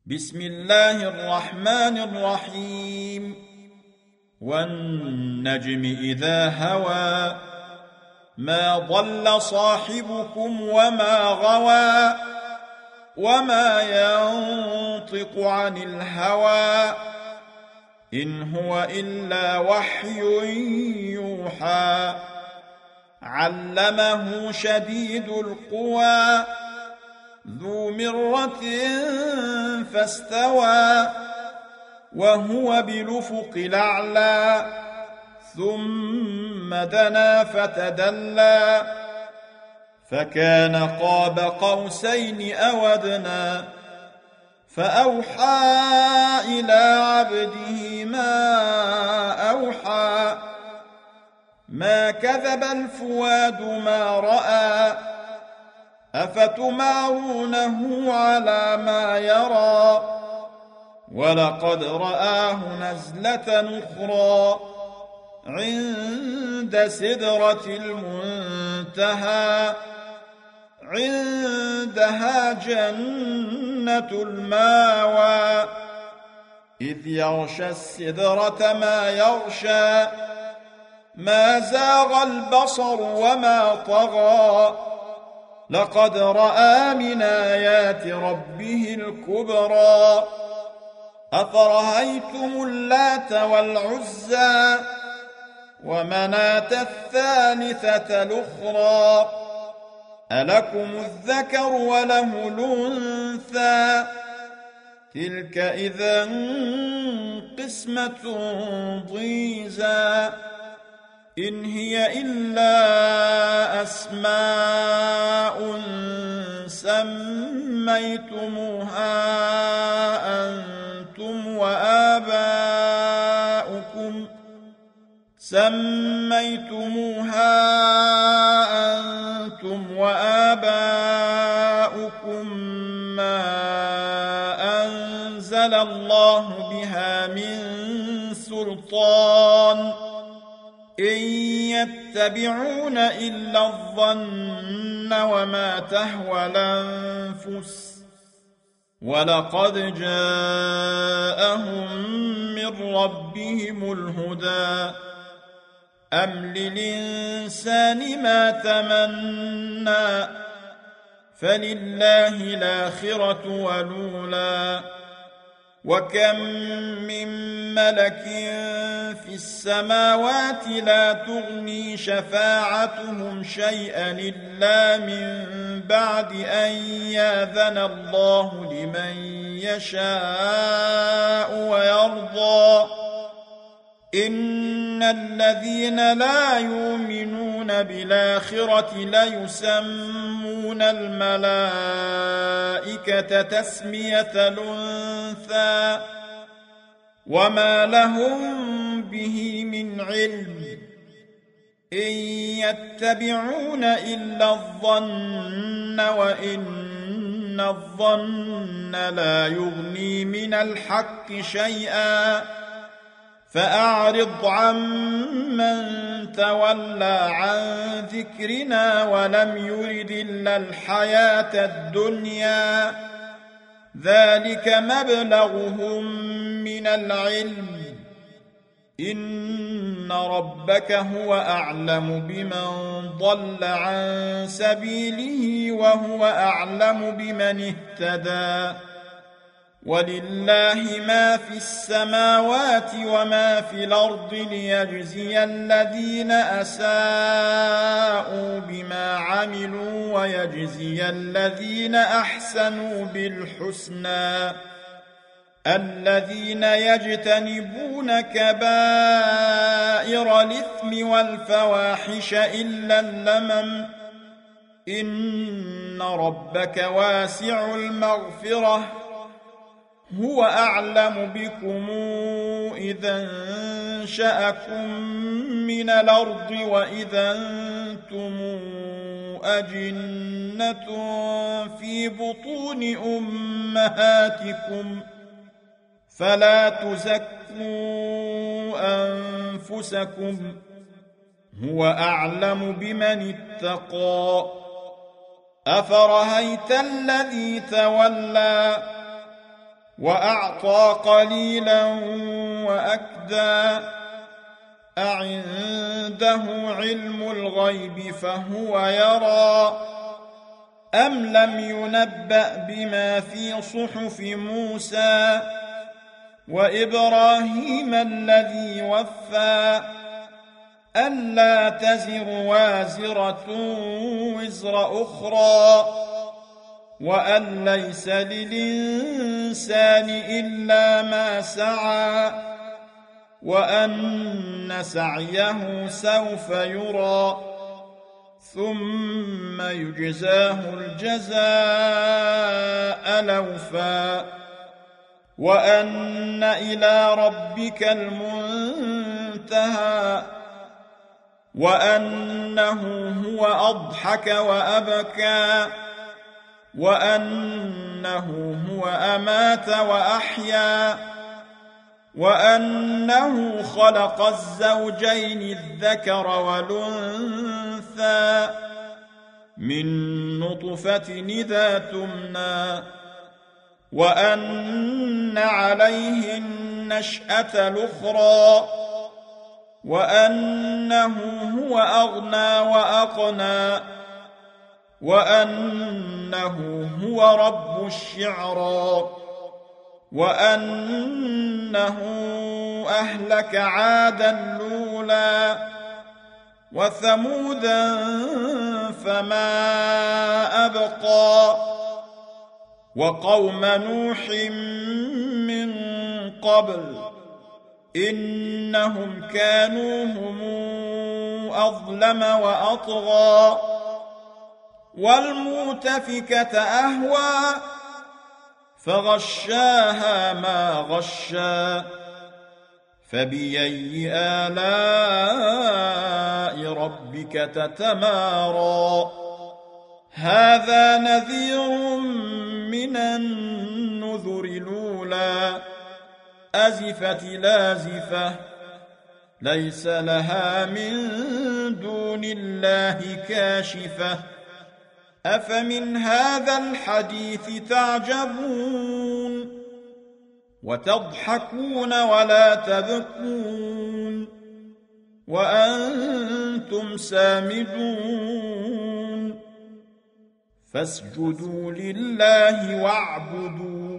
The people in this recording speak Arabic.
بسم الله الرحمن الرحيم والنجم إذا هوى ما ضل صاحبكم وما غوى وما ينطق عن الهوى إن هو إلا وحي يوحى علمه شديد القوى ذو مرة فاستوى وهو بالأفق الأعلى ثم دنا فتدلى فكان قاب قوسين أو أدنى فأوحى إلى عبده ما أوحى ما كذب الفؤاد ما رأى أفتمارونه على ما يرى ولقد رآه نزلة أخرى عند سدرة المنتهى عندها جنة الماوى إذ يغشى السدرة ما يغشى ما زاغ البصر وما طغى لقد رأى من آيات ربه الكبرى أفرأيتم اللات والعزى ومناة الثالثة الأخرى ألكم الذكر وله الأنثى تلك إذا قسمة ضيزى إن هي إلا أسماء سميتموها أنتم وآباؤكم ما أنزل الله بها من سلطان إن يتبعون إلا الظن وما تهوى الأنفس ولقد جاءهم من ربهم الهدى أم للإنسان ما تمنى فلله الآخرة والأولى وكم من ملك في السماوات لا تغني شفاعتهم شيئا إلا من بعد أن يأذن الله لمن يشاء ويرضى إن الذين لا يؤمنون بالآخرة ليسمون الملائكة تسمية الأنثى وما لهم به من علم إن يتبعون إلا الظن وإن الظن لا يغني من الحق شيئا فأعرض عمن تولى عن ذكرنا ولم يرد إلا الحياة الدنيا ذلك مبلغهم من العلم إن ربك هو أعلم بمن ضل عن سبيله وهو أعلم بمن اهتدى ولله ما في السماوات وما في الأرض ليجزي الذين أساءوا بما عملوا ويجزي الذين أحسنوا بالحسنى الذين يجتنبون كبائر الإثم والفواحش إلا اللمم إن ربك واسع المغفرة هو أعلم بكم إذا انشأكم من الأرض وإذا أنتم أجنة في بطون أمهاتكم فلا تزكوا أنفسكم هو أعلم بمن اتقى أفرأيت الذي تولى وأعطى قليلا وأكدى أعنده علم الغيب فهو يرى أم لم ينبأ بما في صحف موسى وإبراهيم الذي وفى ألا تزر وازرة وزر أخرى وأن ليس للإنسان إلا ما سعى وأن سعيه سوف يرى ثم يجزاه الجزاء الأوفى وأن إلى ربك المنتهى وأنه هو أضحك وأبكى وأنه هو أمات وأحيا وأنه خلق الزوجين الذكر والأنثى من نطفة إذا تمنى وأن عليه النشأة الأخرى وأنه هو أغنى وأقنى وأنه هو رب الشعرى وأنه أهلك عادا الأولى وثمودا فما أبقى وقوم نوح من قبل إنهم كانوا هم أظلم وأطغى والمؤتفكة أهوى فغشاها ما غشى فبأي آلاء ربك تتمارى هذا نذير من النذر الأولى أزفت لازفة ليس لها من دون الله كاشفة أفمن هذا الحديث تعجبون وتضحكون ولا تبكون وأنتم سامدون فاسجدوا لله واعبدوا